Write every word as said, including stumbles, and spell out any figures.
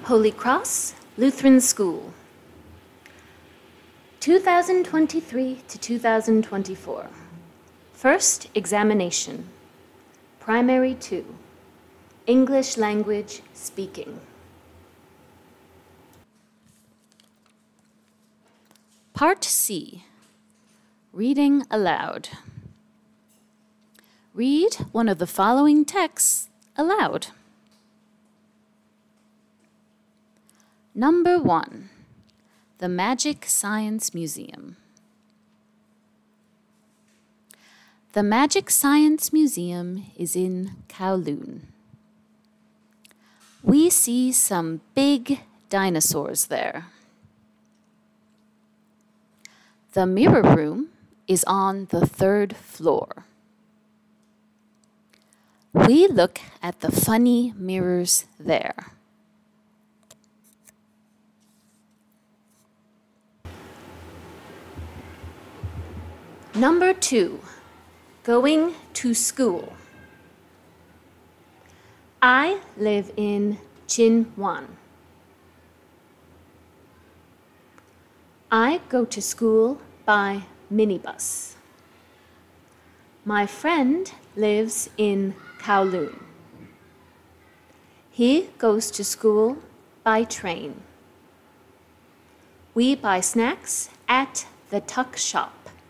Holy Cross Lutheran School, two thousand twenty-three to two thousand twenty-four. First examination, Primary two, English Language Speaking. Part C, Reading Aloud. Read one of the following texts aloud. Number one, the Magic Science Museum. The Magic Science Museum is in Kowloon. We see some big dinosaurs there. The mirror room is on the third floor. We look at the funny mirrors there. Number two, going to school. I live in Jinwan. I go to school by minibus. My friend lives in Kowloon. He goes to school by train. We buy snacks at the tuck shop.